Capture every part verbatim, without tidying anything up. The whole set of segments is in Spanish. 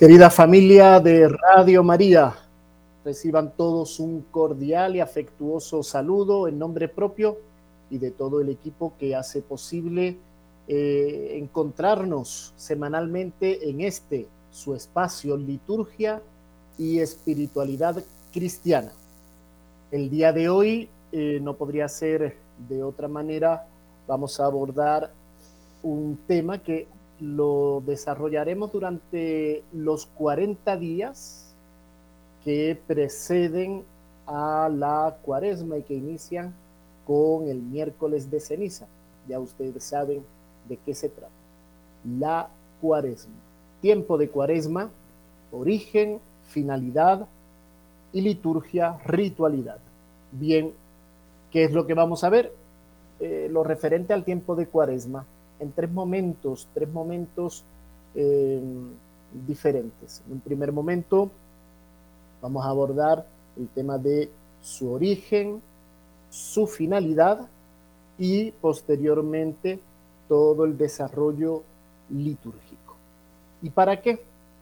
Querida familia de Radio María, reciban todos un cordial y afectuoso saludo en nombre propio y de todo el equipo que hace posible eh, encontrarnos semanalmente en este, su espacio, liturgia y espiritualidad cristiana. El día de hoy eh, no podría ser de otra manera. Vamos a abordar un tema que lo desarrollaremos durante los cuarenta días que preceden a la Cuaresma y que inician con el miércoles de ceniza. Ya ustedes saben de qué se trata. La Cuaresma. Tiempo de Cuaresma, origen, finalidad y liturgia, ritualidad. Bien, ¿qué es lo que vamos a ver? Eh, lo referente al tiempo de Cuaresma, en tres momentos, tres momentos eh, diferentes. En un primer momento vamos a abordar el tema de su origen, su finalidad y posteriormente todo el desarrollo litúrgico. ¿Y para qué?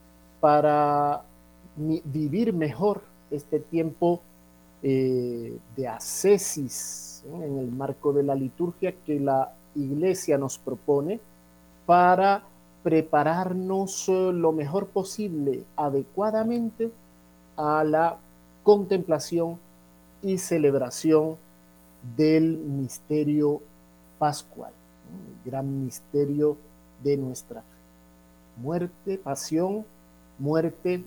Para vivir mejor este tiempo eh, de ascesis, ¿eh? en el marco de la liturgia que la Iglesia nos propone para prepararnos lo mejor posible, adecuadamente a la contemplación y celebración del misterio pascual, el gran misterio de nuestra fe. Muerte, pasión, muerte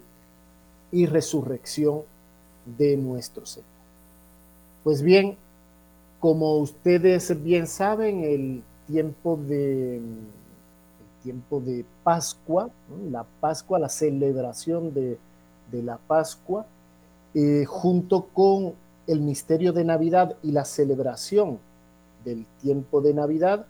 y resurrección de nuestro Señor. Pues bien, como ustedes bien saben, el tiempo de, el tiempo de Pascua, ¿no? la Pascua, la celebración de, de la Pascua, eh, junto con el misterio de Navidad y la celebración del tiempo de Navidad,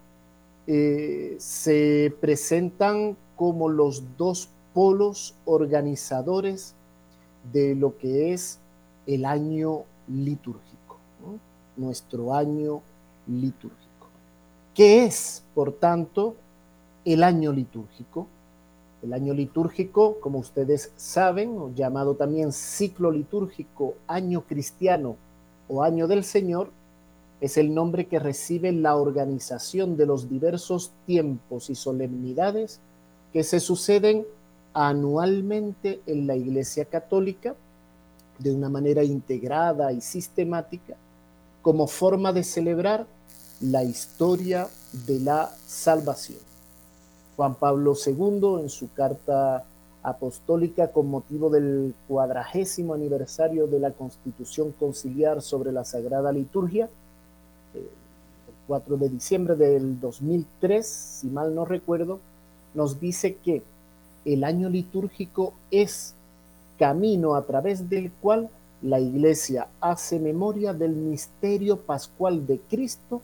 eh, se presentan como los dos polos organizadores de lo que es el año litúrgico, ¿no? Nuestro año litúrgico. ¿Qué es, por tanto, el año litúrgico? El año litúrgico, como ustedes saben, llamado también ciclo litúrgico, año cristiano o año del Señor, es el nombre que recibe la organización de los diversos tiempos y solemnidades que se suceden anualmente en la Iglesia Católica de una manera integrada y sistemática, como forma de celebrar la historia de la salvación. Juan Pablo segundo, en su carta apostólica con motivo del cuadragésimo aniversario de la Constitución Conciliar sobre la Sagrada Liturgia, eh, el cuatro de diciembre del dos mil tres, si mal no recuerdo, nos dice que el año litúrgico es camino a través del cual la Iglesia hace memoria del misterio pascual de Cristo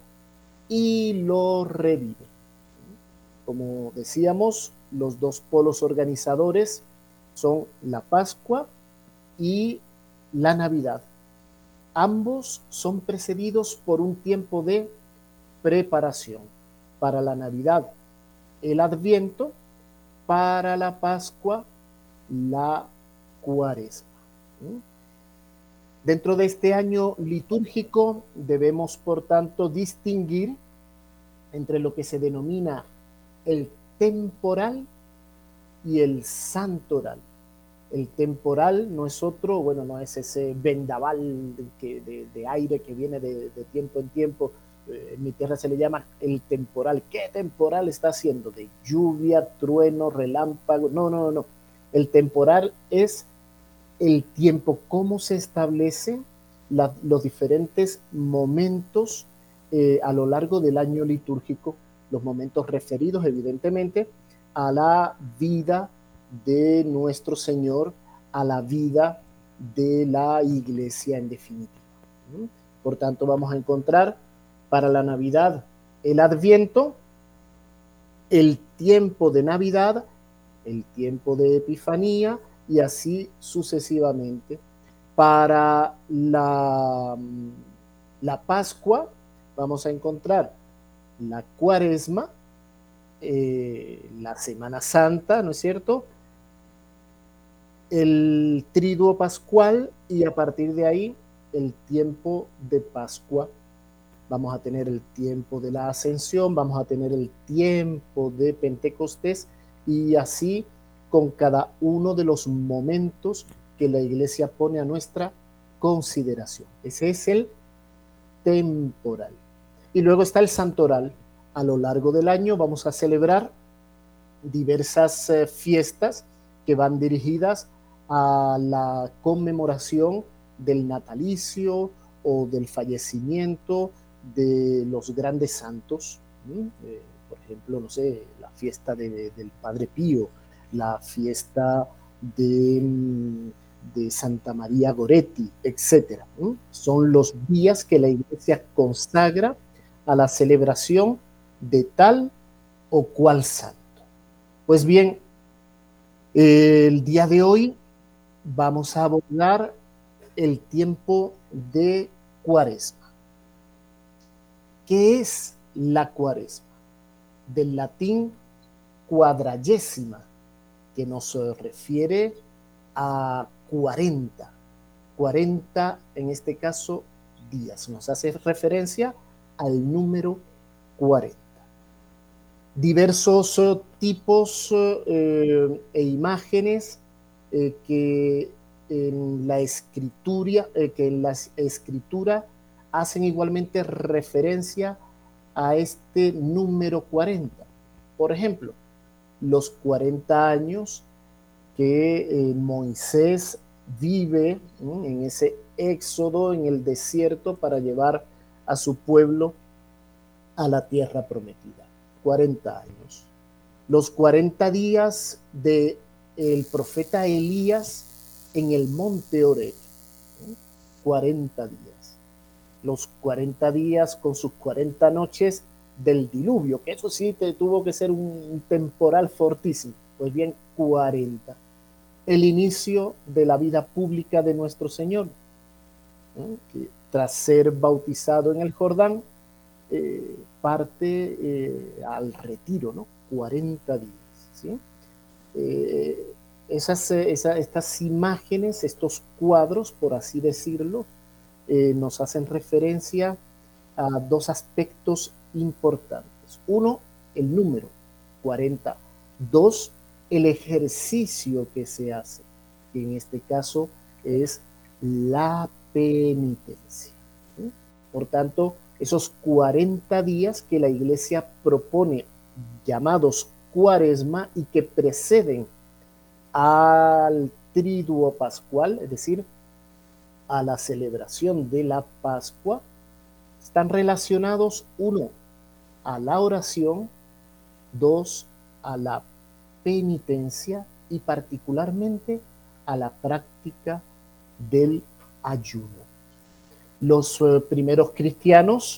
y lo revive. Como decíamos, los dos polos organizadores son la Pascua y la Navidad. Ambos son precedidos por un tiempo de preparación. Para la Navidad, el Adviento; para la Pascua, la Cuaresma. Dentro de este año litúrgico debemos, por tanto, distinguir entre lo que se denomina el temporal y el santoral. El temporal no es otro, bueno, no es ese vendaval de, que, de, de aire que viene de, de tiempo en tiempo. Eh, en mi tierra se le llama el temporal. ¿Qué temporal está haciendo? De lluvia, trueno, relámpago. No, no, no. El temporal es el tiempo, cómo se establecen la, los diferentes momentos eh, a lo largo del año litúrgico, los momentos referidos evidentemente a la vida de nuestro Señor, a la vida de la Iglesia en definitiva. Por tanto, vamos a encontrar para la Navidad el Adviento, el tiempo de Navidad, el tiempo de Epifanía, y así sucesivamente. Para la, la Pascua vamos a encontrar la Cuaresma, eh, la Semana Santa, ¿no es cierto? el triduo pascual y a partir de ahí el tiempo de Pascua. Vamos a tener el tiempo de la Ascensión, vamos a tener el tiempo de Pentecostés y así con cada uno de los momentos que la Iglesia pone a nuestra consideración. Ese es el temporal. Y luego está el santoral. A lo largo del año vamos a celebrar diversas eh, fiestas que van dirigidas a la conmemoración del natalicio o del fallecimiento de los grandes santos, eh, por ejemplo, no sé, la fiesta de, del Padre Pío, la fiesta de, de Santa María Goretti, etcétera. ¿Mm? Son los días que la Iglesia consagra a la celebración de tal o cual santo. Pues bien, el día de hoy vamos a abordar el tiempo de Cuaresma. ¿Qué es la Cuaresma? Del latín cuadragésima, que nos refiere a cuarenta, cuarenta en este caso días. Nos hace referencia al número cuarenta. Diversos uh, tipos uh, e imágenes eh, que en la escritura, eh, que en la escritura hacen igualmente referencia a este número cuarenta. Por ejemplo, los cuarenta años que eh, Moisés vive ¿eh? en ese éxodo en el desierto para llevar a su pueblo a la tierra prometida. cuarenta años. Los cuarenta días del profeta Elías en el monte Oreb. ¿eh? cuarenta días. Los cuarenta días con sus cuarenta noches del diluvio, que eso sí te tuvo que ser un temporal fortísimo. Pues bien, cuarenta. El inicio de la vida pública de nuestro Señor, ¿eh? que tras ser bautizado en el Jordán, eh, parte eh, al retiro, ¿no? cuarenta días, ¿sí? Eh, esas, esas, estas imágenes, estos cuadros, por así decirlo, eh, nos hacen referencia a dos aspectos importantes. Uno, el número, cuarenta. Dos, el ejercicio que se hace, que en este caso es la penitencia. ¿Sí? Por tanto, esos cuarenta días que la Iglesia propone, llamados Cuaresma, y que preceden al triduo pascual, es decir, a la celebración de la Pascua, están relacionados, uno, a la oración, dos, a la penitencia y particularmente a la práctica del ayuno. Los eh, primeros cristianos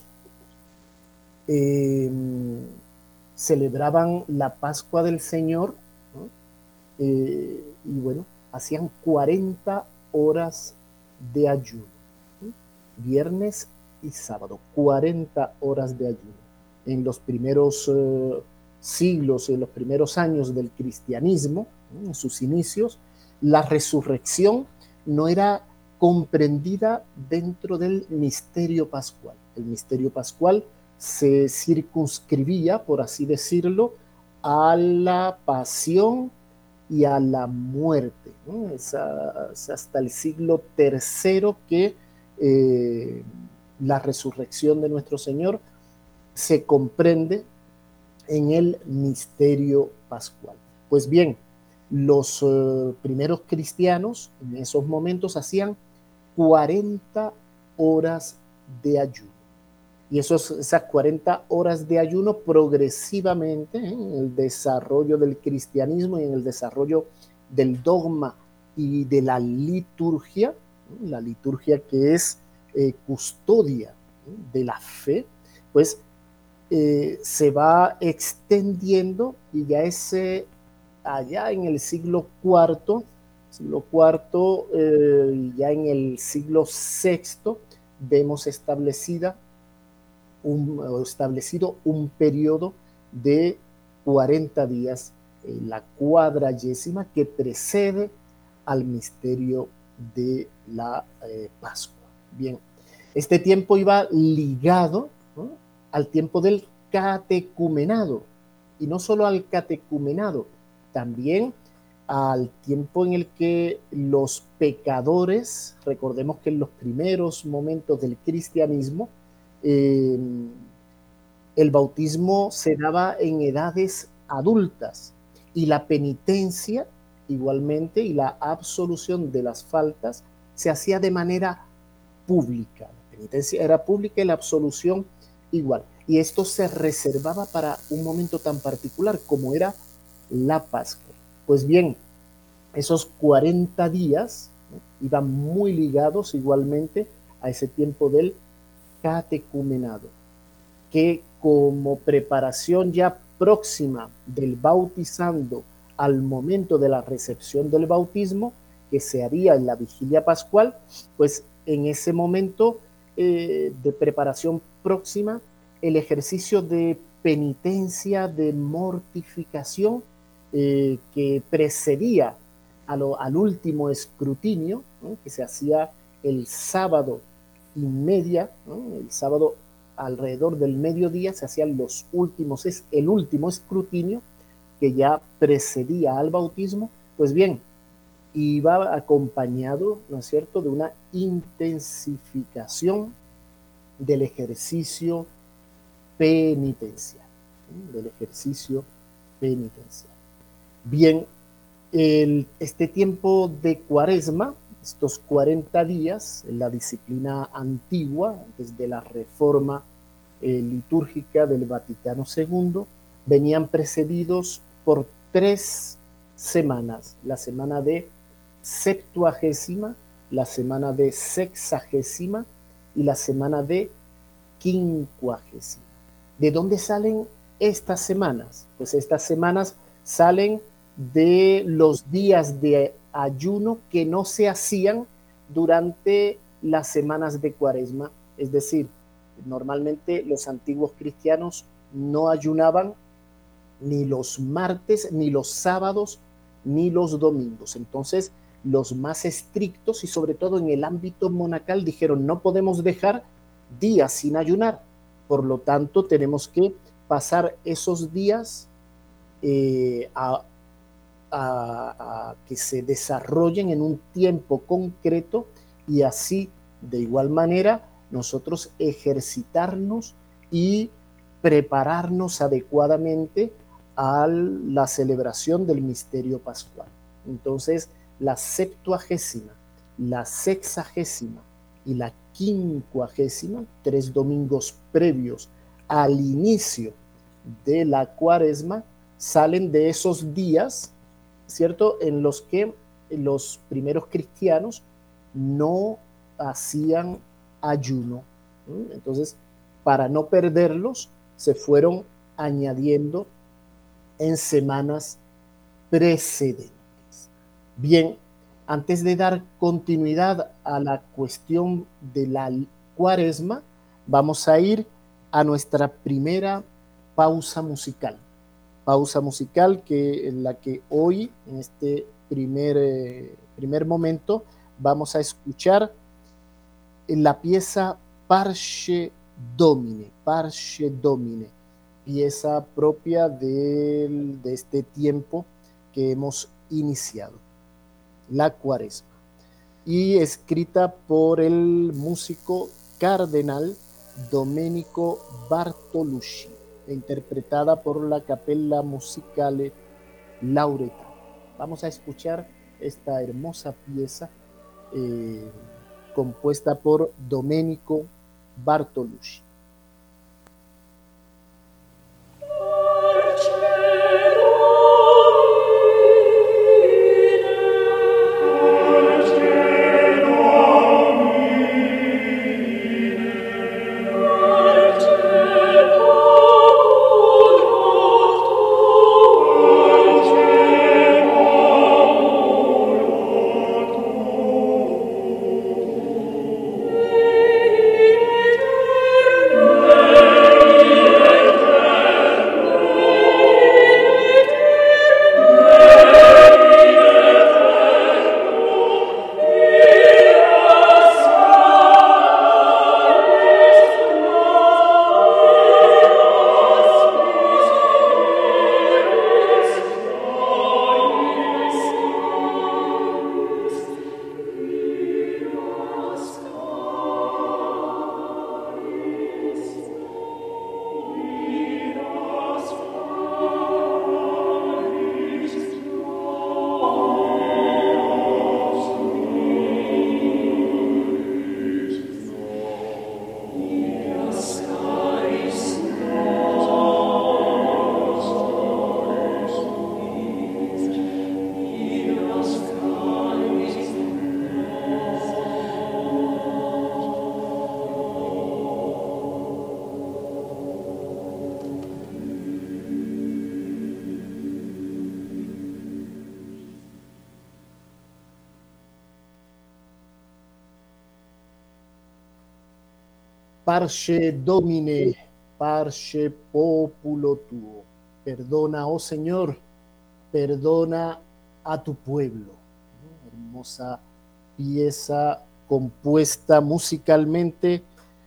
eh, celebraban la Pascua del Señor, ¿no? eh, y bueno, hacían cuarenta horas de ayuno, ¿sí? Viernes y sábado, cuarenta horas de ayuno. En los primeros uh, siglos, en los primeros años del cristianismo, ¿sí? En sus inicios, la resurrección no era comprendida dentro del misterio pascual. El misterio pascual se circunscribía, por así decirlo, a la pasión y a la muerte, ¿no? Es, a, es hasta el siglo tercero que eh, la resurrección de nuestro Señor se comprende en el misterio pascual. Pues bien, los uh, primeros cristianos en esos momentos hacían cuarenta horas de ayuno. Y esos, esas cuarenta horas de ayuno progresivamente, ¿eh? en el desarrollo del cristianismo y en el desarrollo del dogma y de la liturgia, ¿eh? la liturgia que es eh, custodia, ¿eh? de la fe, pues eh, se va extendiendo y ya es eh, allá en el siglo cuarto, siglo cuarto eh, ya en el siglo sexto vemos establecida Un, establecido un periodo de cuarenta días, eh, la cuadragésima, que precede al misterio de la eh, Pascua. Bien, este tiempo iba ligado, ¿no?, al tiempo del catecumenado, y no solo al catecumenado, también al tiempo en el que los pecadores, recordemos que en los primeros momentos del cristianismo, eh, el bautismo se daba en edades adultas, y la penitencia igualmente y la absolución de las faltas se hacía de manera pública. La penitencia era pública y la absolución igual. Y esto se reservaba para un momento tan particular como era la Pascua. Pues bien, esos cuarenta días, ¿no?, iban muy ligados igualmente a ese tiempo del catecumenado, que como preparación ya próxima del bautizando al momento de la recepción del bautismo, que se haría en la vigilia pascual, pues en ese momento eh, de preparación próxima, el ejercicio de penitencia, de mortificación, eh, que precedía a lo, al último escrutinio, ¿no?, que se hacía el sábado y media, ¿no?, el sábado alrededor del mediodía se hacían los últimos, es el último escrutinio que ya precedía al bautismo. Pues bien, iba acompañado, ¿no es cierto?, de una intensificación del ejercicio penitencial, ¿sí?, del ejercicio penitencial. Bien, el, este tiempo de Cuaresma, estos cuarenta días en la disciplina antigua, desde la reforma eh, litúrgica del Vaticano segundo, venían precedidos por tres semanas: la semana de septuagésima, la semana de sexagésima y la semana de quincuagésima. ¿De dónde salen estas semanas? Pues estas semanas salen de los días de ayuno que no se hacían durante las semanas de Cuaresma. Es decir, normalmente los antiguos cristianos no ayunaban ni los martes, ni los sábados, ni los domingos. Entonces, los más estrictos, y sobre todo en el ámbito monacal, dijeron: no podemos dejar días sin ayunar. Por lo tanto, tenemos que pasar esos días eh, a A, a que se desarrollen en un tiempo concreto, y así, de igual manera, nosotros ejercitarnos y prepararnos adecuadamente a la celebración del misterio pascual. Entonces, la septuagésima, la sexagésima y la quincuagésima, tres domingos previos al inicio de la Cuaresma, salen de esos días, ¿cierto?, en los que los primeros cristianos no hacían ayuno. Entonces, para no perderlos, se fueron añadiendo en semanas precedentes. Bien, antes de dar continuidad a la cuestión de la Cuaresma, vamos a ir a nuestra primera pausa musical. Pausa musical que, en la que hoy, en este primer, eh, primer momento, vamos a escuchar la pieza Parce Domine, Parce Domine, pieza propia de, de este tiempo que hemos iniciado, la Cuaresma, y escrita por el músico cardenal Domenico Bartolucci, e interpretada por la Cappella Musicale Lauretana. Vamos a escuchar esta hermosa pieza eh, compuesta por Domenico Bartolucci. Parce Domine, parce populo tuo. Perdona, oh Señor, perdona a tu pueblo. Hermosa pieza compuesta musicalmente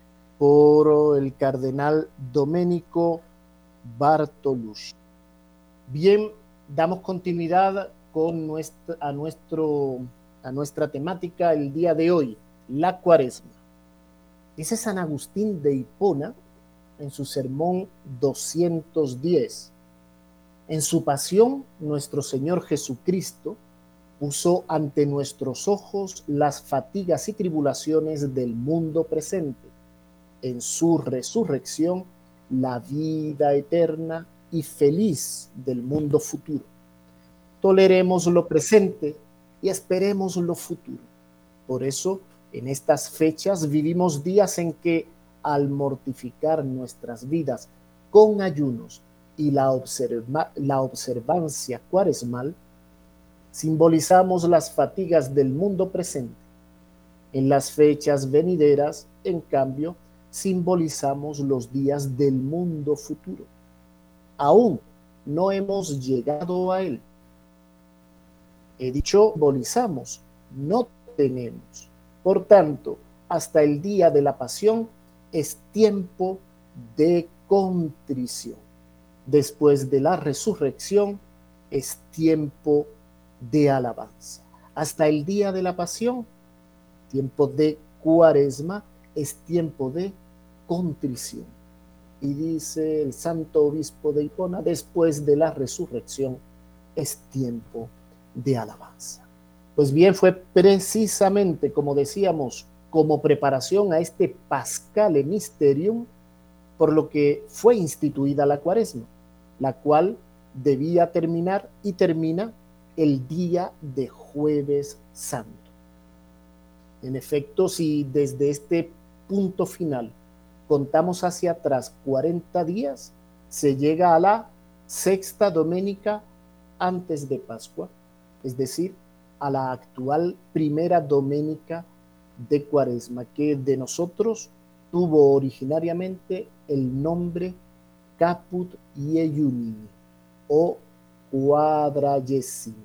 por el cardenal Domenico Bartolucci. Bien, damos continuidad con nuestra, a, nuestro, a nuestra temática el día de hoy, la Cuaresma. Dice San Agustín de Hipona en su sermón doscientos diez: en su pasión, nuestro Señor Jesucristo puso ante nuestros ojos las fatigas y tribulaciones del mundo presente. En su resurrección, la vida eterna y feliz del mundo futuro. Toleremos lo presente y esperemos lo futuro. Por eso, en estas fechas vivimos días en que, al mortificar nuestras vidas con ayunos y la, observa la observancia cuaresmal, simbolizamos las fatigas del mundo presente. En las fechas venideras, en cambio, simbolizamos los días del mundo futuro. Aún no hemos llegado a él. He dicho simbolizamos, no tenemos. Por tanto, hasta el día de la pasión es tiempo de contrición. Después de la resurrección es tiempo de alabanza. Hasta el día de la pasión, tiempo de Cuaresma, es tiempo de contrición. Y dice el santo obispo de Hipona, después de la resurrección es tiempo de alabanza. Pues bien, fue precisamente, como decíamos, como preparación a este Paschale Mysterium, por lo que fue instituida la Cuaresma, la cual debía terminar y termina el día de Jueves Santo. En efecto, si desde este punto final contamos hacia atrás cuarenta días, se llega a la sexta doménica antes de Pascua, es decir, a la actual primera doménica de Cuaresma, que de nosotros tuvo originariamente el nombre Caput Iejuni o Quadragesime,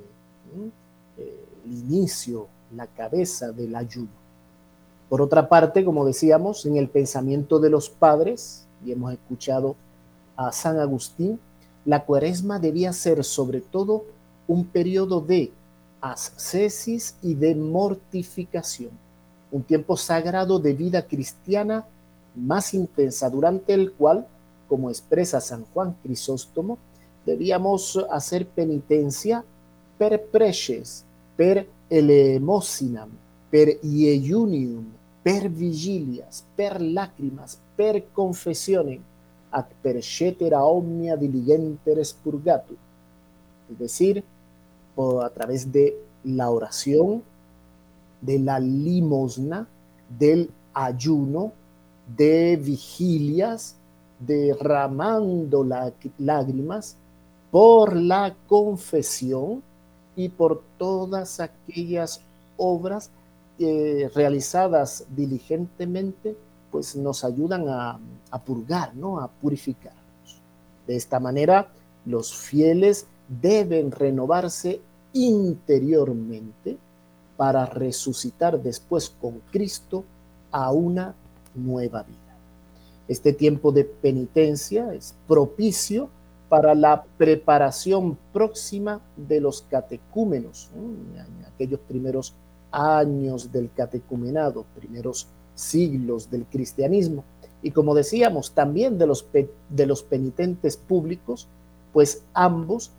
el inicio, la cabeza del ayuno. Por otra parte, como decíamos, en el pensamiento de los padres, y hemos escuchado a San Agustín, la Cuaresma debía ser sobre todo un periodo de ascesis y de mortificación, un tiempo sagrado de vida cristiana más intensa, durante el cual, como expresa San Juan Crisóstomo, debíamos hacer penitencia per preces, per eleemosinam, per iejunium, per vigilias, per lacrimas, per confessionem, ad per cetera omnia diligentes purgatur. Es decir, por, a través de la oración, de la limosna, del ayuno, de vigilias, derramando la, lágrimas, por la confesión y por todas aquellas obras eh, realizadas diligentemente, pues nos ayudan a, a purgar, ¿no? A purificarnos. De esta manera, los fieles deben renovarse interiormente para resucitar después con Cristo a una nueva vida. Este tiempo de penitencia es propicio para la preparación próxima de los catecúmenos, ¿eh? En aquellos primeros años del catecumenado, primeros siglos del cristianismo. Y como decíamos, también de los, de los penitentes públicos, pues ambos,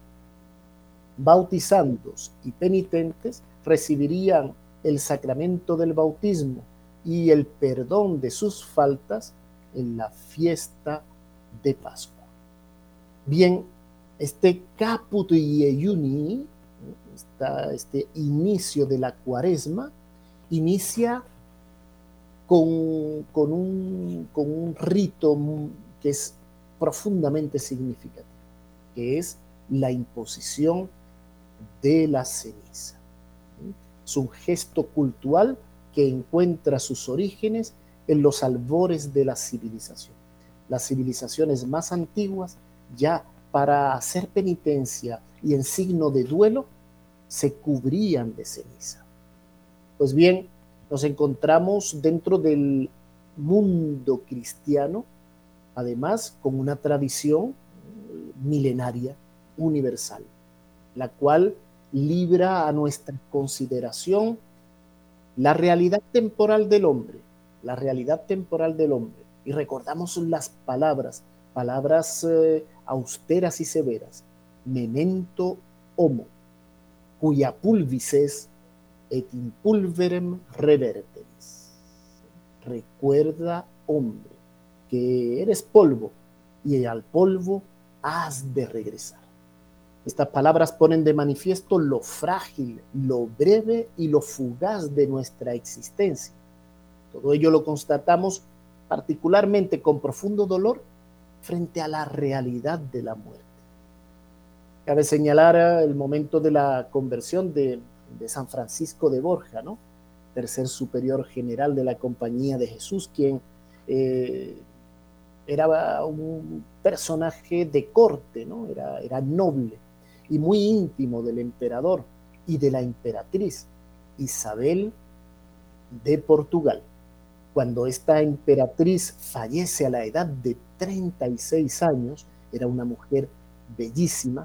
bautizandos y penitentes, recibirían el sacramento del bautismo y el perdón de sus faltas en la fiesta de Pascua. Bien, este Caput Iejuni, este inicio de la Cuaresma, inicia con, con, un, con un rito que es profundamente significativo, que es la imposición de la ceniza. Es un gesto cultural que encuentra sus orígenes en los albores de la civilización. Las civilizaciones más antiguas, ya para hacer penitencia y en signo de duelo, se cubrían de ceniza. Pues bien, nos encontramos dentro del mundo cristiano, además con una tradición milenaria, universal, la cual libra a nuestra consideración la realidad temporal del hombre, la realidad temporal del hombre. Y recordamos las palabras, palabras eh, austeras y severas, memento homo, cuya pulvis es et in pulverem reverteris. Recuerda, hombre, que eres polvo y al polvo has de regresar. Estas palabras ponen de manifiesto lo frágil, lo breve y lo fugaz de nuestra existencia. Todo ello lo constatamos particularmente con profundo dolor frente a la realidad de la muerte. Cabe señalar el momento de la conversión de, de San Francisco de Borja, ¿no? Tercer superior general de la Compañía de Jesús, quien eh, era un personaje de corte, ¿no? Era, era noble y muy íntimo del emperador y de la emperatriz Isabel de Portugal. Cuando esta emperatriz fallece a la edad de treinta y seis años, era una mujer bellísima,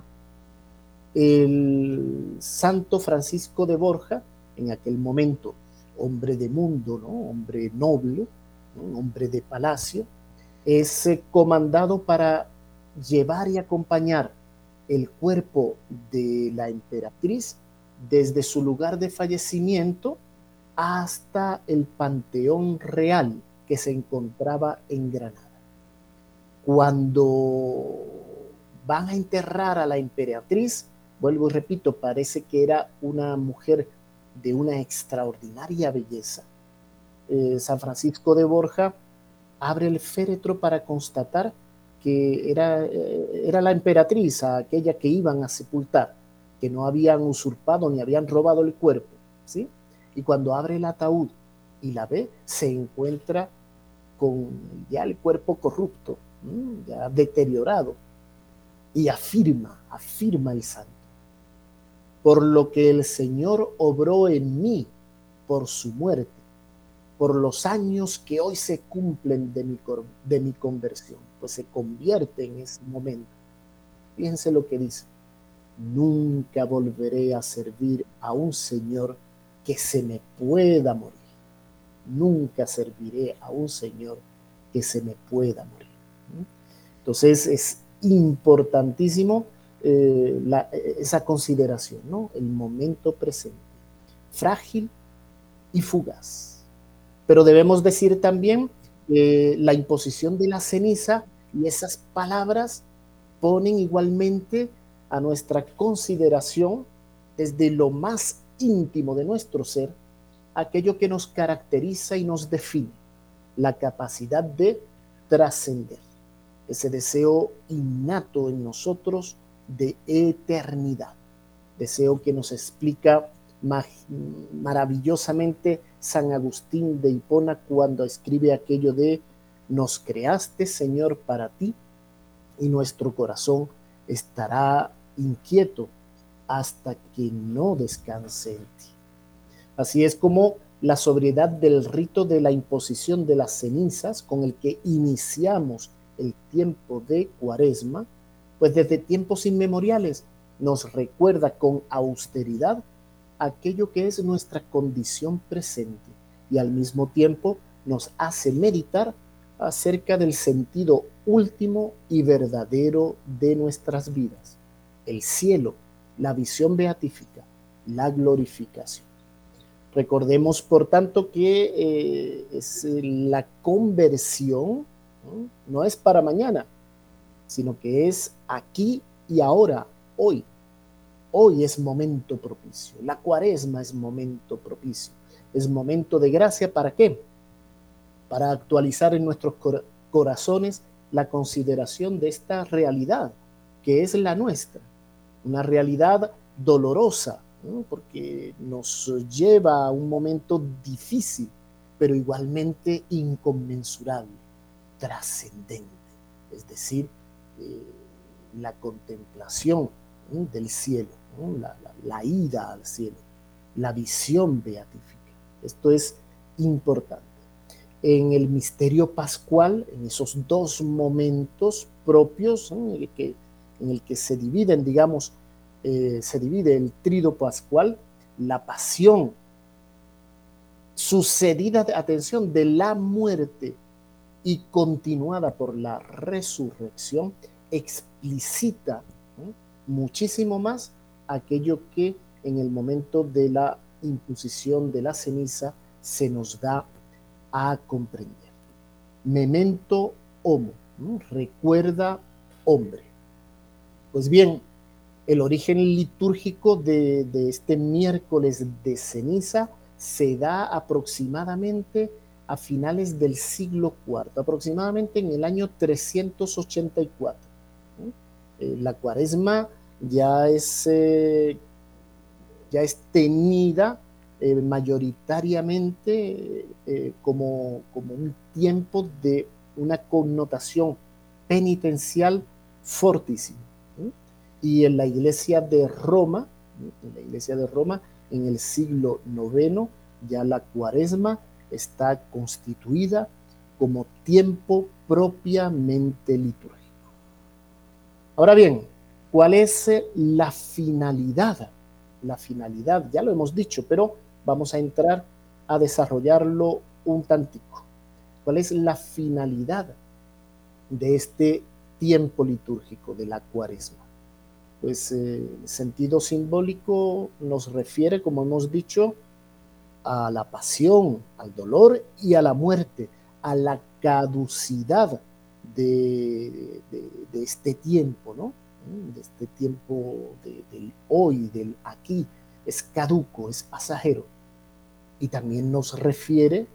el santo Francisco de Borja, en aquel momento hombre de mundo, ¿no? Hombre noble, ¿no? Hombre de palacio, es comandado para llevar y acompañar el cuerpo de la emperatriz desde su lugar de fallecimiento hasta el Panteón Real que se encontraba en Granada. Cuando van a enterrar a la emperatriz, vuelvo y repito, parece que era una mujer de una extraordinaria belleza. Eh, San Francisco de Borja abre el féretro para constatar que era, eh, era la emperatriz, aquella que iban a sepultar, que no habían usurpado ni habían robado el cuerpo, ¿sí? Y cuando abre el ataúd y la ve, se encuentra con ya el cuerpo corrupto, ya deteriorado, y afirma, afirma el santo: por lo que el Señor obró en mí por su muerte, por los años que hoy se cumplen de mi, de mi conversión, pues se convierte en ese momento. Fíjense lo que dice: nunca volveré a servir a un Señor que se me pueda morir. Nunca serviré a un Señor que se me pueda morir. Entonces es importantísimo eh, la, esa consideración, ¿no? El momento presente, frágil y fugaz. Pero debemos decir también que eh, la imposición de la ceniza y esas palabras ponen igualmente a nuestra consideración desde lo más íntimo de nuestro ser aquello que nos caracteriza y nos define, la capacidad de trascender, ese deseo innato en nosotros de eternidad, deseo que nos explica maravillosamente San Agustín de Hipona cuando escribe aquello de: nos creaste, Señor, para ti, y nuestro corazón estará inquieto hasta que no descanse en ti. Así es como la sobriedad del rito de la imposición de las cenizas, con el que iniciamos el tiempo de Cuaresma, pues desde tiempos inmemoriales nos recuerda con austeridad aquello que es nuestra condición presente y al mismo tiempo nos hace meditar acerca del sentido último y verdadero de nuestras vidas: el cielo, la visión beatífica, la glorificación. Recordemos, por tanto, que eh, es la conversión, ¿no? No es para mañana, sino que es aquí y ahora, hoy. Hoy es momento propicio. La Cuaresma es momento propicio. Es momento de gracia. ¿Para qué? Para actualizar en nuestros cor- corazones la consideración de esta realidad que es la nuestra. Una realidad dolorosa, ¿no? Porque nos lleva a un momento difícil pero igualmente inconmensurable, trascendente, es decir, eh, la contemplación ¿eh? del cielo, ¿no? la, la, la ida al cielo, la visión beatífica. Esto es importante. En el misterio pascual, en esos dos momentos propios, ¿no? en, el que, en el que se dividen, digamos, eh, se divide el tríodo pascual, la pasión sucedida, atención, de la muerte y continuada por la resurrección, explicita ¿eh? muchísimo más aquello que en el momento de la imposición de la ceniza se nos da a comprender. Memento homo, ¿no? Recuerda hombre. Pues bien, el origen litúrgico de, de este miércoles de ceniza se da aproximadamente a finales del siglo cuarto, aproximadamente en el año trescientos ochenta y cuatro. Eh, la cuaresma ya es, eh, ya es tenida eh, mayoritariamente eh, como, como un tiempo de una connotación penitencial fortísima. ¿eh? Y en la iglesia de Roma, ¿eh? en la iglesia de Roma, en el siglo noveno, ya la cuaresma está constituida como tiempo propiamente litúrgico. Ahora bien, ¿cuál es la finalidad? La finalidad, ya lo hemos dicho, pero vamos a entrar a desarrollarlo un tantico. ¿Cuál es la finalidad de este tiempo litúrgico de la cuaresma? Pues eh, el sentido simbólico nos refiere, como hemos dicho, a la pasión, al dolor y a la muerte, a la caducidad de, de, de este tiempo, ¿no? De este tiempo de, del hoy, del aquí, es caduco, es pasajero. Y también nos refiere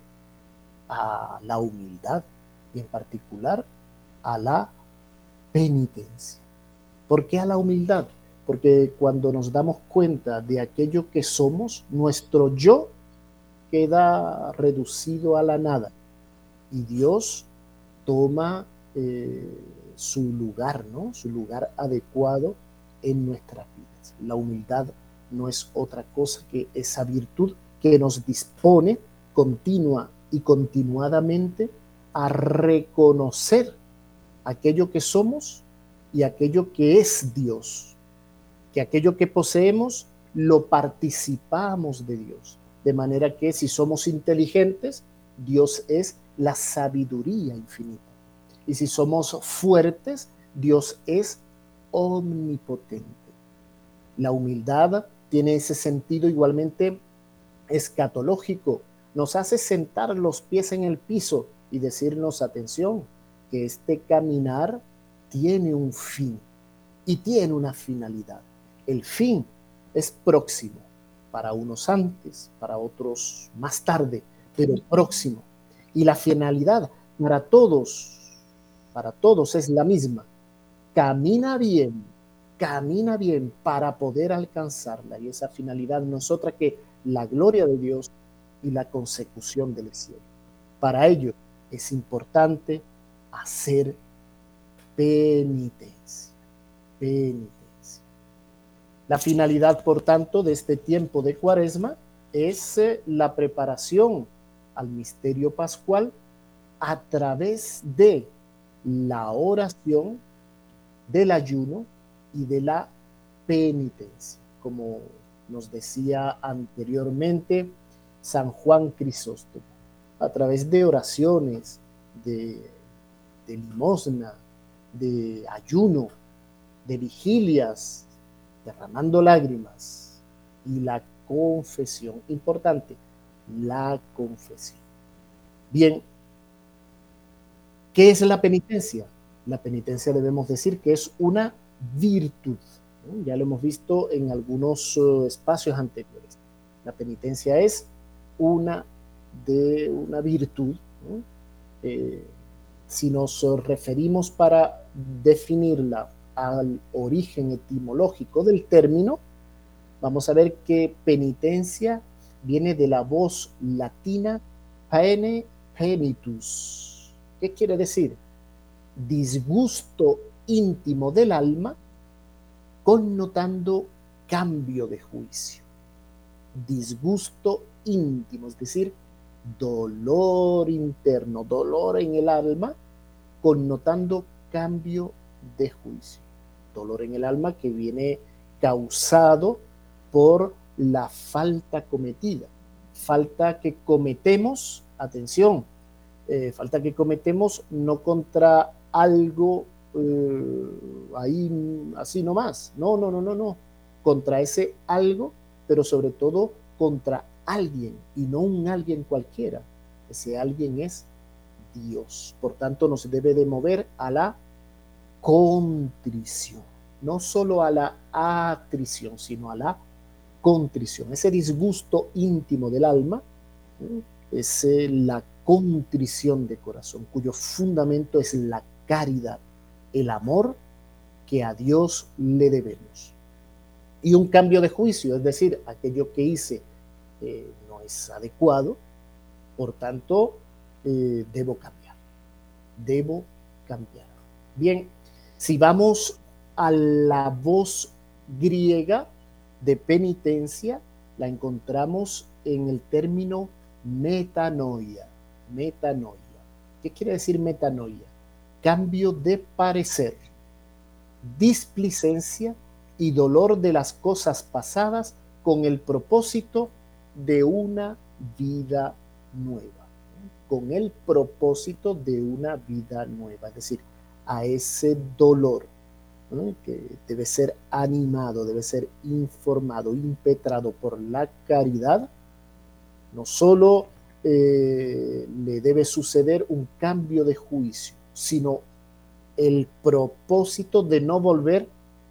a la humildad y en particular a la penitencia. ¿Por qué a la humildad? Porque cuando nos damos cuenta de aquello que somos, nuestro yo queda reducido a la nada y Dios toma eh, su lugar, ¿no? Su lugar adecuado en nuestras vidas. La humildad no es otra cosa que esa virtud que nos dispone continua y continuadamente a reconocer aquello que somos y aquello que es Dios, que aquello que poseemos lo participamos de Dios. De manera que si somos inteligentes, Dios es la sabiduría infinita. Y si somos fuertes, Dios es omnipotente. La humildad tiene ese sentido igualmente escatológico. Nos hace sentar los pies en el piso y decirnos, atención, que este caminar tiene un fin y tiene una finalidad. El fin es próximo, para unos antes, para otros más tarde, pero próximo. Y la finalidad para todos, para todos es la misma. Camina bien, camina bien para poder alcanzarla. Y esa finalidad no es otra que la gloria de Dios y la consecución del cielo. Para ello es importante hacer penitencia, penitencia. La finalidad, por tanto, de este tiempo de Cuaresma es eh, la preparación al misterio pascual a través de la oración, del ayuno y de la penitencia. Como nos decía anteriormente San Juan Crisóstomo, a través de oraciones, de, de limosna, de ayuno, de vigilias, derramando lágrimas y la confesión. Importante, la confesión. Bien, ¿qué es la penitencia? La penitencia debemos decir que es una virtud. ¿no? Ya lo hemos visto en algunos uh, espacios anteriores. La penitencia es una, de, una virtud. ¿no? Eh, si nos referimos para definirla al origen etimológico del término, vamos a ver que penitencia viene de la voz latina pene penitus. ¿Qué quiere decir? Disgusto íntimo del alma, connotando cambio de juicio. Disgusto íntimo, es decir, dolor interno, dolor en el alma, connotando cambio de juicio. Dolor en el alma que viene causado por la falta cometida. Falta que cometemos, atención, eh, falta que cometemos no contra algo eh, ahí así nomás, no, no, no, no, no, contra ese algo, pero sobre todo contra alguien, y no un alguien cualquiera. Ese alguien es Dios. Por tanto, nos debe de mover a la contrición, no solo a la atrición, sino a la contrición. Ese disgusto íntimo del alma es la contrición de corazón, cuyo fundamento es la caridad, el amor que a Dios le debemos. Y un cambio de juicio, es decir, aquello que hice eh, no es adecuado, por tanto, eh, debo cambiar, debo cambiar. Bien, si vamos a la voz griega de penitencia, la encontramos en el término metanoia. Metanoia. ¿Qué quiere decir metanoia? Cambio de parecer, displicencia y dolor de las cosas pasadas con el propósito de una vida nueva. Con el propósito de una vida nueva. Es decir, a ese dolor, ¿no?, que debe ser animado, debe ser informado, impetrado por la caridad. No solo eh, le debe suceder un cambio de juicio, sino el propósito de no volver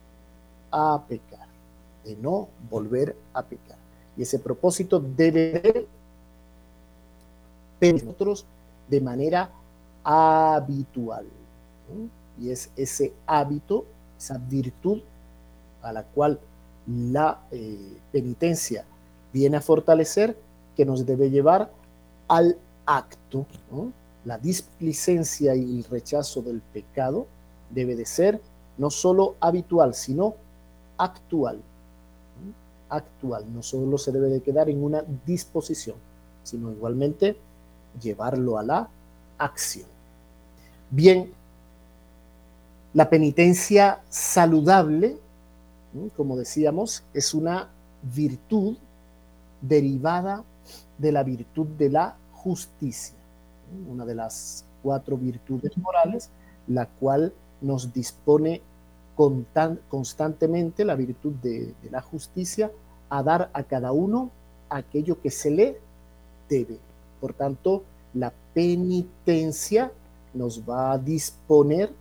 a pecar, de no volver a pecar. Y ese propósito debe ser nosotros de manera habitual, ¿no? Y es ese hábito, esa virtud a la cual la eh, penitencia viene a fortalecer, que nos debe llevar al acto, ¿no? La displicencia y el rechazo del pecado debe de ser no solo habitual, sino actual. ¿no? Actual, no solo se debe de quedar en una disposición, sino igualmente llevarlo a la acción. Bien, la penitencia saludable, ¿no?, como decíamos, es una virtud derivada de la virtud de la justicia, ¿no?, una de las cuatro virtudes morales, la cual nos dispone constantemente, la virtud de, de la justicia, a dar a cada uno aquello que se le debe. Por tanto, la penitencia nos va a disponer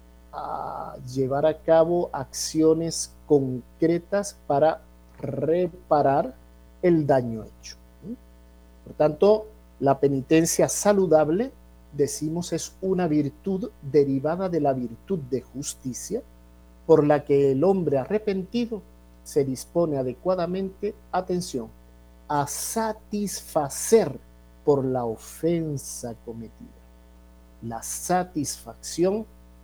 a llevar a cabo acciones concretas para reparar el daño hecho. Por tanto, la penitencia saludable, decimos, es una virtud derivada de la virtud de justicia, por la que el hombre arrepentido se dispone adecuadamente, atención, a satisfacer por la ofensa cometida. La satisfacción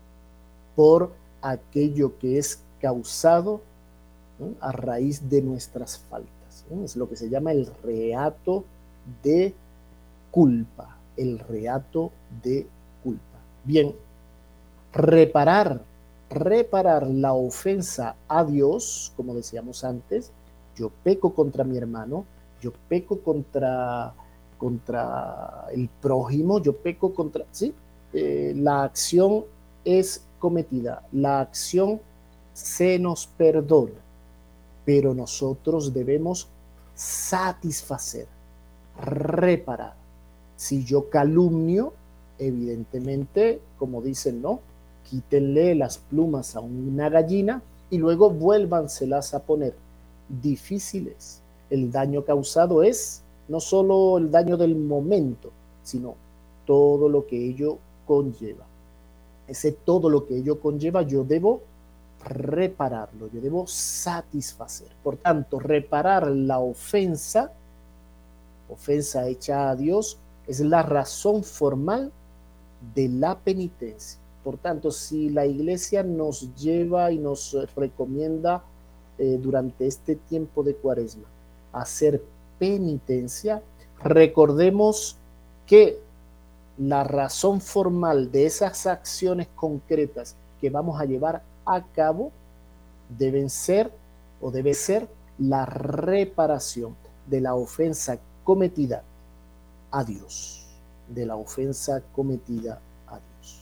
por aquello que es causado, ¿no?, a raíz de nuestras faltas, ¿no? Es lo que se llama el reato de culpa, el reato de culpa. Bien, reparar, reparar la ofensa a Dios, como decíamos antes, yo peco contra mi hermano, yo peco contra, contra el prójimo, yo peco contra, ¿sí? Eh, la acción es cometida, la acción se nos perdona, pero nosotros debemos satisfacer, reparar. Si yo calumnio, evidentemente, como dicen, ¿no?, quítenle las plumas a una gallina y luego vuélvanselas a poner. Difíciles. El daño causado es no solo el daño del momento, sino todo lo que ello conlleva. Ese todo lo que ello conlleva, yo debo repararlo, yo debo satisfacer. Por tanto, reparar la ofensa, ofensa hecha a Dios, es la razón formal de la penitencia. Por tanto, si la Iglesia nos lleva y nos recomienda eh, durante este tiempo de Cuaresma hacer penitencia, recordemos que la razón formal de esas acciones concretas que vamos a llevar a cabo deben ser o debe ser la reparación de la ofensa cometida a Dios, de la ofensa cometida a Dios.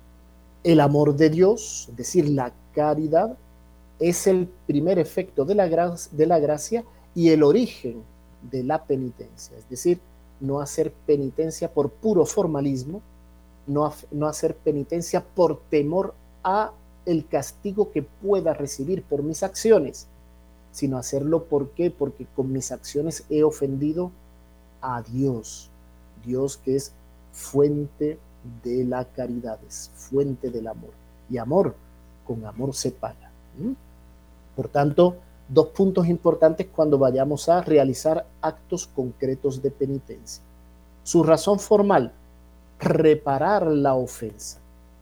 El amor de Dios, es decir, la caridad, es el primer efecto de la, gra de la gracia y el origen de la penitencia, es decir, no hacer penitencia por puro formalismo, no, no hacer penitencia por temor a el castigo que pueda recibir por mis acciones, sino hacerlo ¿por qué? Porque con mis acciones he ofendido a Dios, Dios que es fuente de la caridad, es fuente del amor, y amor, con amor se paga. ¿Mm? Por tanto, dos puntos importantes cuando vayamos a realizar actos concretos de penitencia. Su razón formal, reparar la ofensa.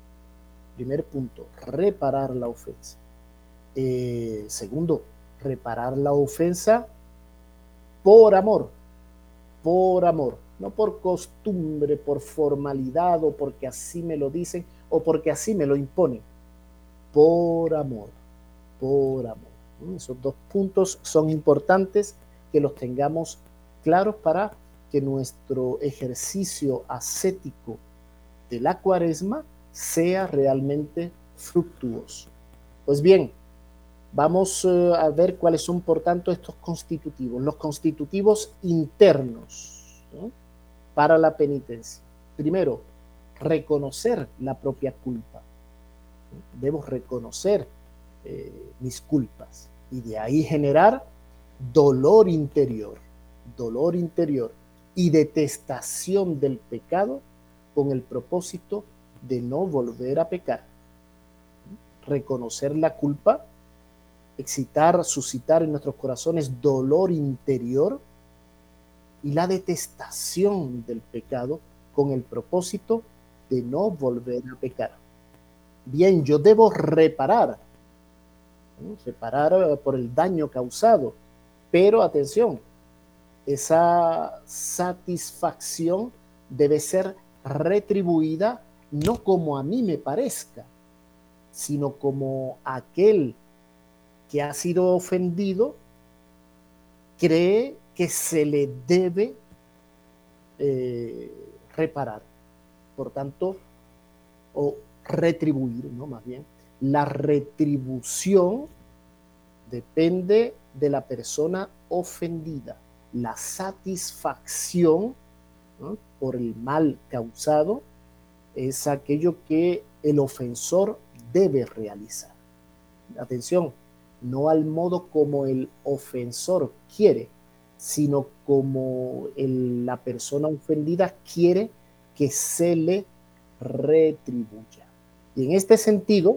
Primer punto, reparar la ofensa. Eh, segundo, reparar la ofensa por amor, por amor, no por costumbre, por formalidad o porque así me lo dicen o porque así me lo imponen, por amor, por amor. Esos dos puntos son importantes que los tengamos claros para que nuestro ejercicio ascético de la Cuaresma sea realmente fructuoso. Pues bien, vamos uh, a ver cuáles son, por tanto, estos constitutivos. Los constitutivos internos, ¿no?, para la penitencia. Primero, reconocer la propia culpa. Debo reconocer eh, mis culpas y de ahí generar dolor interior, dolor interior y detestación del pecado con el propósito de no volver a pecar. Reconocer la culpa, excitar, suscitar en nuestros corazones dolor interior y la detestación del pecado con el propósito de no volver a pecar. Bien, yo debo reparar, ¿no? reparar por el daño causado, pero atención, esa satisfacción debe ser retribuida no como a mí me parezca, sino como aquel que ha sido ofendido cree que se le debe eh, reparar. Por tanto, o retribuir, ¿no? Más bien, la retribución depende de la persona ofendida. La satisfacción, ¿no?, por el mal causado es aquello que el ofensor debe realizar. Atención, no al modo como el ofensor quiere, sino como el, la persona ofendida quiere que se le retribuya. Y en este sentido,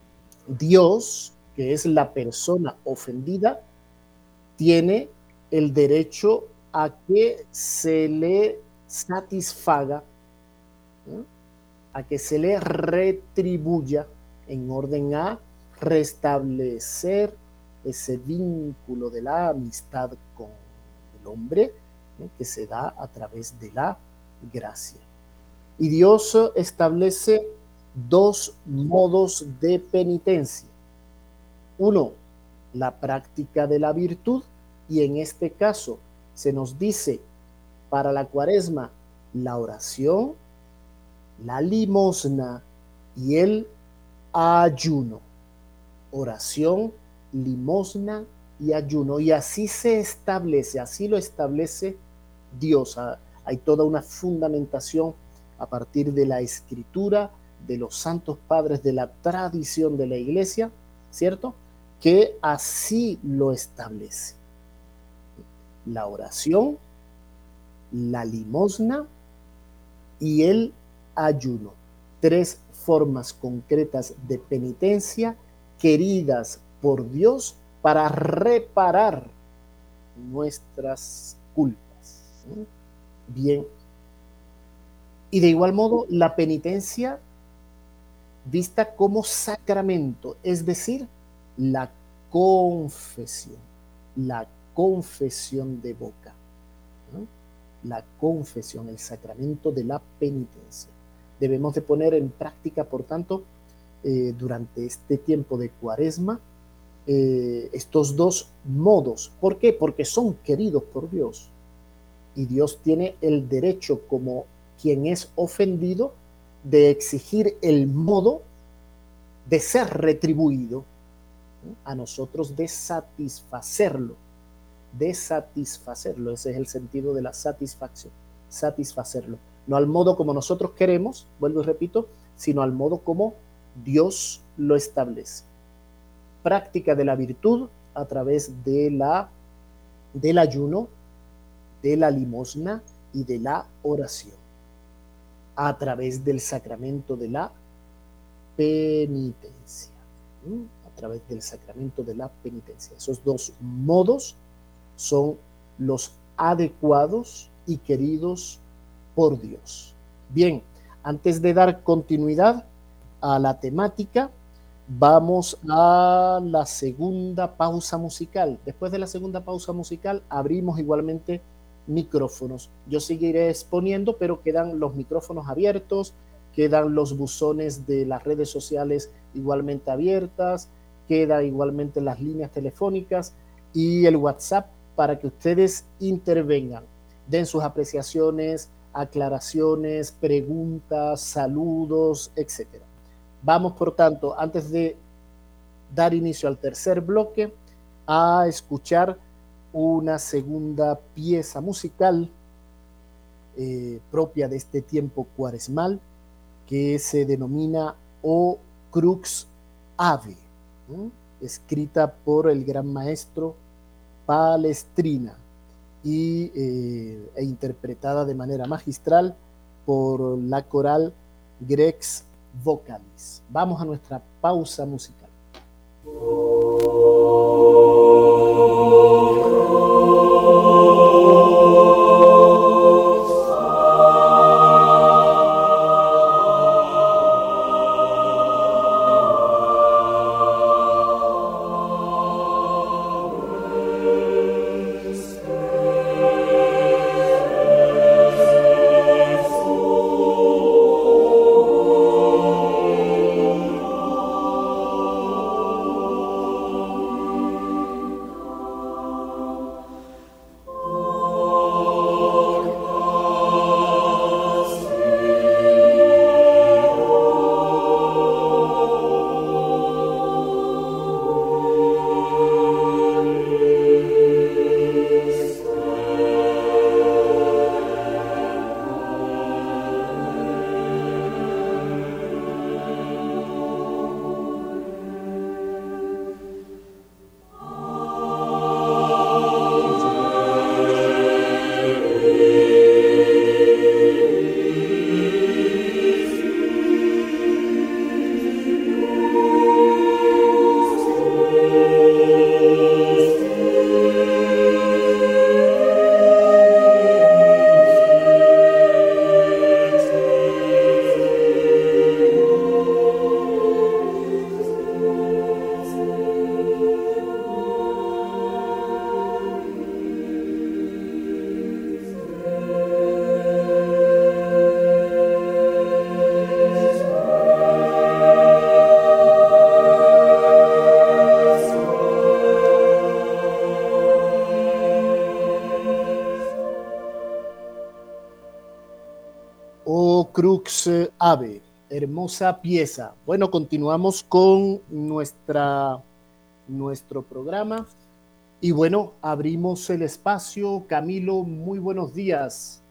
Dios, que es la persona ofendida, tiene el derecho a que se le satisfaga, ¿no?, a que se le retribuya en orden a restablecer ese vínculo de la amistad con el hombre, ¿no?, que se da a través de la gracia. Y Dios establece dos modos de penitencia. Uno, la práctica de la virtud, y en este caso se nos dice para la Cuaresma la oración, la limosna y el ayuno. Oración, limosna y ayuno. Y así se establece, así lo establece Dios. Hay toda una fundamentación a partir de la Escritura, de los santos padres, de la tradición de la Iglesia, ¿cierto?, que así lo establece. La oración, la limosna y el ayuno. Tres formas concretas de penitencia queridas por Dios para reparar nuestras culpas. Bien, Y de igual modo, la penitencia vista como sacramento, es decir, la confesión, la confesión de boca, ¿no? La confesión, el sacramento de la penitencia. Debemos de poner en práctica, por tanto, eh, durante este tiempo de Cuaresma, eh, estos dos modos. ¿Por qué? Porque son queridos por Dios y Dios tiene el derecho, como quien es ofendido, de exigir el modo de ser retribuido, ¿no? A nosotros de satisfacerlo, de satisfacerlo. Ese es el sentido de la satisfacción, satisfacerlo. No al modo como nosotros queremos, vuelvo y repito, sino al modo como Dios lo establece. Práctica de la virtud a través de la, del ayuno, de la limosna y de la oración, a través del sacramento de la penitencia, ¿sí? A través del sacramento de la penitencia. Esos dos modos son los adecuados y queridos por Dios. Bien, antes de dar continuidad a la temática, vamos a la segunda pausa musical. Después de la segunda pausa musical, abrimos igualmente micrófonos. Yo seguiré exponiendo, pero quedan los micrófonos abiertos, quedan los buzones de las redes sociales igualmente abiertas, quedan igualmente las líneas telefónicas y el WhatsApp para que ustedes intervengan, den sus apreciaciones, aclaraciones, preguntas, saludos, etcétera. Vamos, por tanto, antes de dar inicio al tercer bloque, a escuchar una segunda pieza musical eh, propia de este tiempo cuaresmal, que se denomina O Crux Ave, ¿no? Escrita por el gran maestro Palestrina y, eh, e interpretada de manera magistral por la coral Grex Vocalis. Vamos a nuestra pausa musical. Crux Ave, hermosa pieza. Bueno, continuamos con nuestra, nuestro programa y bueno, abrimos el espacio. Camilo, muy buenos días.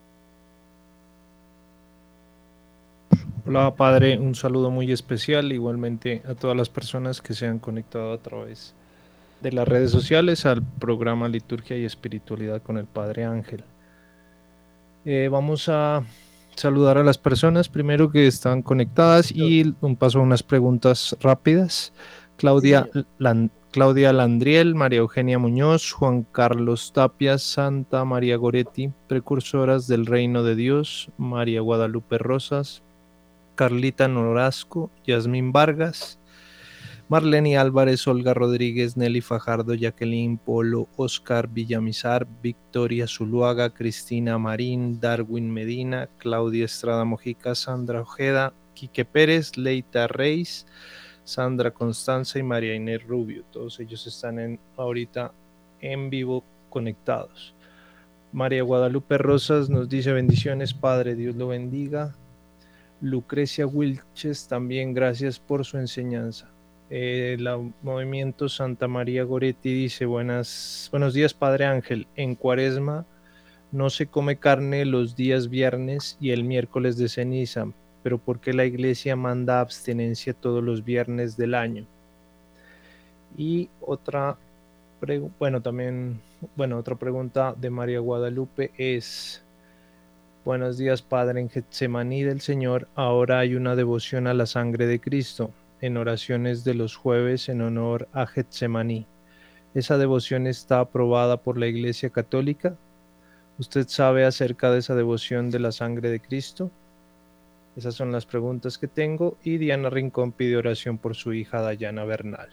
Hola, padre, un saludo muy especial, igualmente a todas las personas que se han conectado a través de las redes sociales al programa Liturgia y Espiritualidad con el Padre Ángel. Eh, vamos a saludar a las personas primero que están conectadas y un paso a unas preguntas rápidas. Claudia, Lan, Claudia Landriel, María Eugenia Muñoz, Juan Carlos Tapia, Santa María Goretti, precursoras del Reino de Dios, María Guadalupe Rosas, Carlita Norasco, Yasmín Vargas, Marlene Álvarez, Olga Rodríguez, Nelly Fajardo, Jacqueline Polo, Oscar Villamizar, Victoria Zuluaga, Cristina Marín, Darwin Medina, Claudia Estrada Mojica, Sandra Ojeda, Quique Pérez, Leita Reis, Sandra Constanza y María Inés Rubio. Todos ellos están en, ahorita en vivo conectados. María Guadalupe Rosas nos dice: bendiciones, Padre, Dios lo bendiga. Lucrecia Wilches, también gracias por su enseñanza. Eh, el movimiento Santa María Goretti dice: buenas, buenos días, Padre Ángel. En Cuaresma no se come carne los días viernes y el miércoles de ceniza, pero ¿por qué la iglesia manda abstinencia todos los viernes del año? Y otra, bueno, también, bueno, otra pregunta de María Guadalupe es: buenos días, Padre. En Getsemaní del Señor ahora hay una devoción a la sangre de Cristo, en oraciones de los jueves en honor a Getsemaní. ¿Esa devoción está aprobada por la Iglesia Católica? ¿Usted sabe acerca de esa devoción de la sangre de Cristo? Esas son las preguntas que tengo, y Diana Rincón pide oración por su hija Dayana Bernal.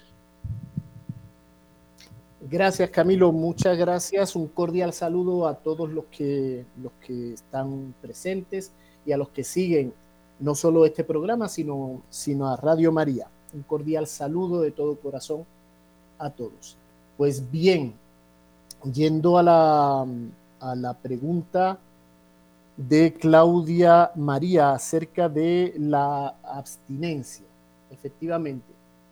Gracias, Camilo, muchas gracias. Un cordial saludo a todos los que, los que están presentes y a los que siguen no solo este programa, sino, sino a Radio María. Un cordial saludo de todo corazón a todos. Pues bien, yendo a la, a la pregunta de Claudia María acerca de la abstinencia. Efectivamente,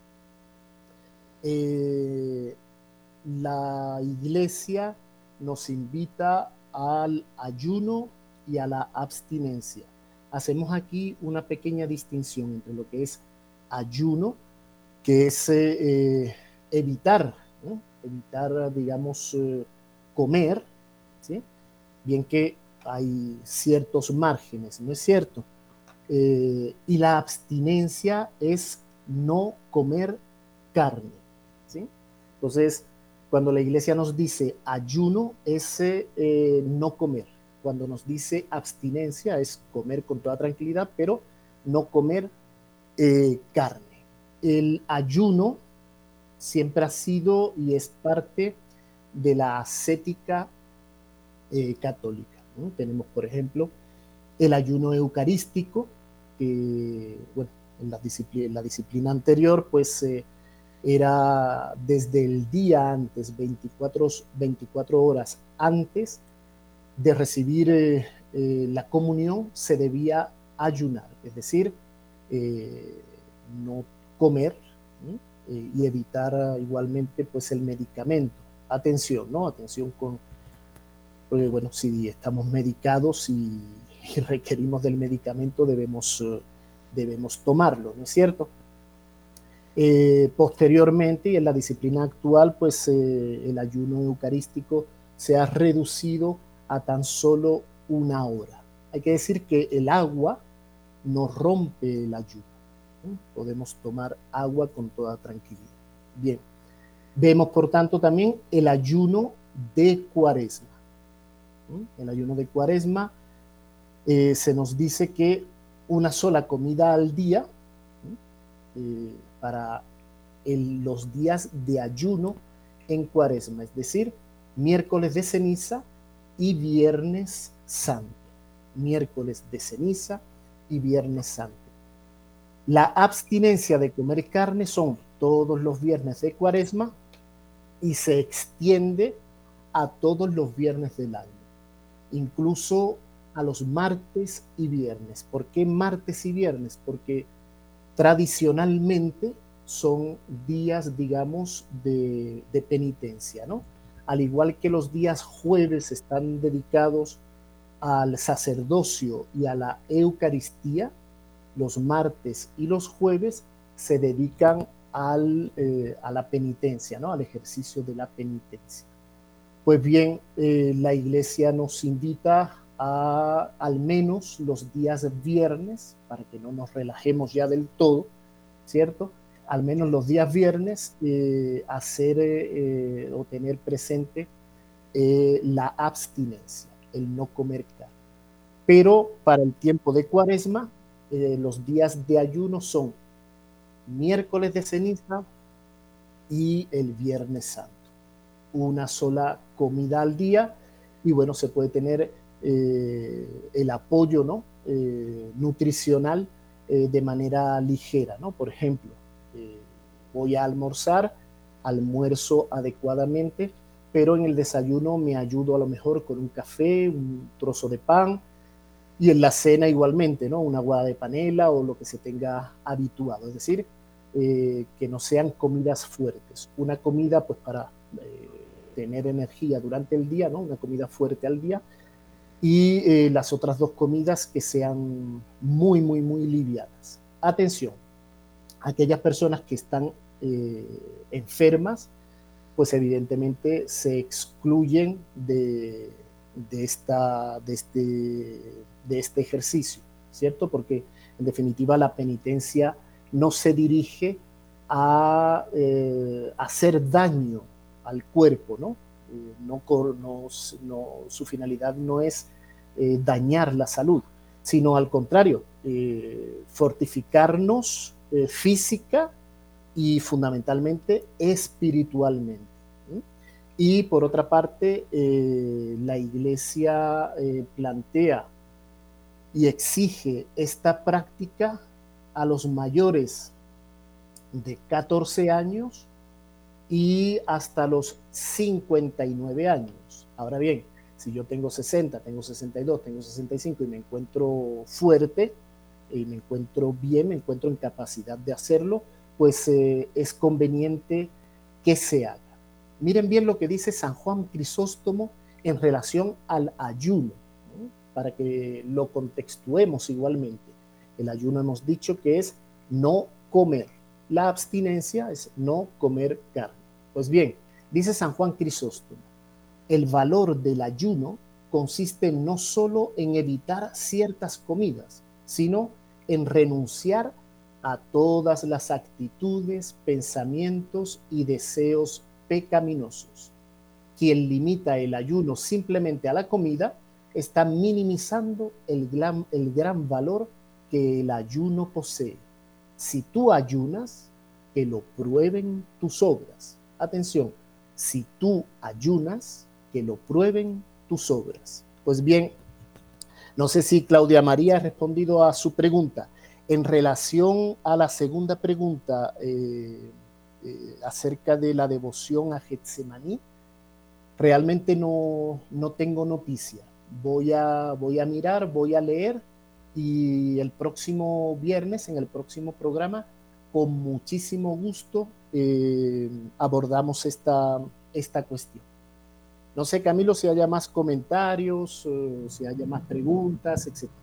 eh, la Iglesia nos invita al ayuno y a la abstinencia. Hacemos aquí una pequeña distinción entre lo que es ayuno, que es eh, evitar, ¿no? evitar, digamos, eh, comer, ¿sí? Bien que hay ciertos márgenes, ¿no es cierto? Eh, y la abstinencia es no comer carne, ¿sí? Entonces, cuando la iglesia nos dice ayuno, es eh, no comer. Cuando nos dice abstinencia, es comer con toda tranquilidad, pero no comer eh, carne. El ayuno siempre ha sido y es parte de la ascética eh, católica, ¿no? Tenemos, por ejemplo, el ayuno eucarístico, que, bueno, en la disciplina, en la disciplina anterior, pues eh, era desde el día antes, veinticuatro, veinticuatro horas antes de recibir eh, eh, la comunión, se debía ayunar, es decir, eh, no comer, ¿sí? eh, y evitar uh, igualmente pues el medicamento. Atención, ¿no? Atención con, porque bueno, si estamos medicados y, y requerimos del medicamento, debemos, uh, debemos tomarlo, ¿no es cierto? Eh, posteriormente, y en la disciplina actual, pues eh, el ayuno eucarístico se ha reducido a tan solo una hora. Hay que decir que el agua no rompe el ayuno, ¿sí? Podemos tomar agua con toda tranquilidad. Bien, vemos por tanto también el ayuno de Cuaresma. ¿Sí? El ayuno de Cuaresma eh, se nos dice que una sola comida al día, ¿sí? eh, para el, los días de ayuno en Cuaresma, es decir, miércoles de ceniza y viernes santo. Miércoles de ceniza y viernes santo. La abstinencia de comer carne son todos los viernes de Cuaresma y se extiende a todos los viernes del año, incluso a los martes y viernes. ¿Por qué martes y viernes? Porque tradicionalmente son días, digamos, de, de penitencia, ¿no? Al igual que los días jueves están dedicados al sacerdocio y a la Eucaristía, los martes y los jueves se dedican al, eh, a la penitencia, ¿no? Al ejercicio de la penitencia. Pues bien, eh, la Iglesia nos invita a al menos los días viernes, para que no nos relajemos ya del todo, ¿cierto? al menos los días viernes, eh, hacer eh, o tener presente eh, la abstinencia, el no comer carne. Pero para el tiempo de Cuaresma, eh, los días de ayuno son miércoles de ceniza y el viernes santo. Una sola comida al día y bueno, se puede tener eh, el apoyo, ¿no? eh, nutricional eh, de manera ligera, ¿no? Por ejemplo, eh, voy a almorzar, almuerzo adecuadamente, pero en el desayuno me ayudo a lo mejor con un café, un trozo de pan, y en la cena igualmente, ¿no? Una aguada de panela o lo que se tenga habituado, es decir, eh, que no sean comidas fuertes. Una comida pues para eh, tener energía durante el día, ¿no? Una comida fuerte al día, y eh, las otras dos comidas que sean muy, muy, muy livianas. Atención, aquellas personas que están eh, enfermas, pues evidentemente se excluyen de, de, esta, de, este, de este ejercicio, ¿cierto? Porque en definitiva la penitencia no se dirige a eh, hacer daño al cuerpo, ¿no? Eh, no, no, no su finalidad no es eh, dañar la salud, sino al contrario, eh, fortificarnos eh, física y fundamentalmente espiritualmente. ¿sí? Y por otra parte, eh, la Iglesia eh, plantea y exige esta práctica a los mayores de catorce años y hasta los cincuenta y nueve años. Ahora bien, si yo tengo sesenta, tengo sesenta y dos, tengo sesenta y cinco y me encuentro fuerte, y me encuentro bien, me encuentro en capacidad de hacerlo, pues eh, es conveniente que se haga. Miren bien lo que dice San Juan Crisóstomo en relación al ayuno, ¿no? Para que lo contextuemos igualmente. El ayuno hemos dicho que es no comer. La abstinencia es no comer carne. Pues bien, dice San Juan Crisóstomo, el valor del ayuno consiste no solo en evitar ciertas comidas, sino en renunciar a todas las actitudes, pensamientos y deseos pecaminosos. Quien limita el ayuno simplemente a la comida está minimizando el gran, el gran valor que el ayuno posee. Si tú ayunas, que lo prueben tus obras. Atención, si tú ayunas, que lo prueben tus obras. Pues bien, no sé si Claudia María ha respondido a su pregunta. En relación a la segunda pregunta eh, eh, acerca de la devoción a Getsemaní, realmente no, no tengo noticia. Voy a, voy a mirar, voy a leer y el próximo viernes, en el próximo programa, con muchísimo gusto eh, abordamos esta, esta cuestión. No sé, Camilo, si haya más comentarios, eh, si haya más preguntas, etcétera.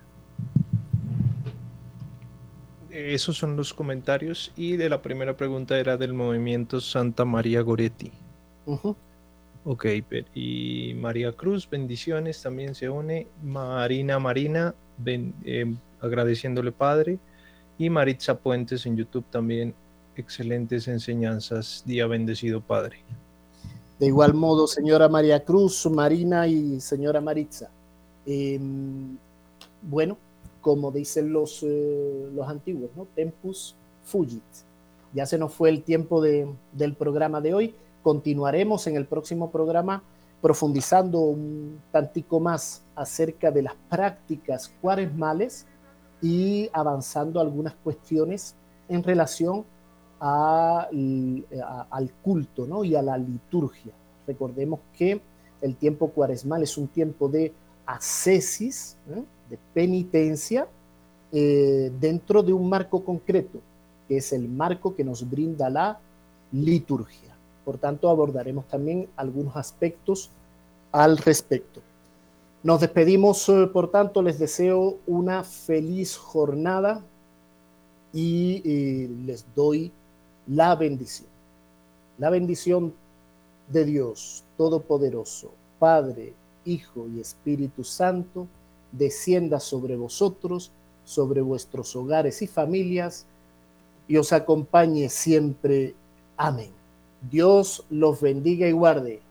Esos son los comentarios, y de la primera pregunta era del movimiento Santa María Goretti. Uh-huh. Ok, y María Cruz, bendiciones, también se une. Marina Marina, ben, eh, agradeciéndole Padre. Y Maritza Puentes en YouTube también, excelentes enseñanzas, día bendecido Padre. De igual modo, señora María Cruz, Marina y señora Maritza. Eh, bueno, como dicen los, eh, los antiguos, ¿no? Tempus fugit. Ya se nos fue el tiempo de, del programa de hoy. Continuaremos en el próximo programa profundizando un tantico más acerca de las prácticas cuaresmales y avanzando algunas cuestiones en relación a, a, al culto, ¿no? Y a la liturgia. Recordemos que el tiempo cuaresmal es un tiempo de ascesis, ¿eh? de penitencia, eh, dentro de un marco concreto, que es el marco que nos brinda la liturgia. Por tanto, abordaremos también algunos aspectos al respecto. Nos despedimos, eh, por tanto, les deseo una feliz jornada y eh, les doy la bendición. La bendición de Dios Todopoderoso, Padre, Hijo y Espíritu Santo, descienda sobre vosotros, sobre vuestros hogares y familias, y os acompañe siempre. Amén. Dios los bendiga y guarde.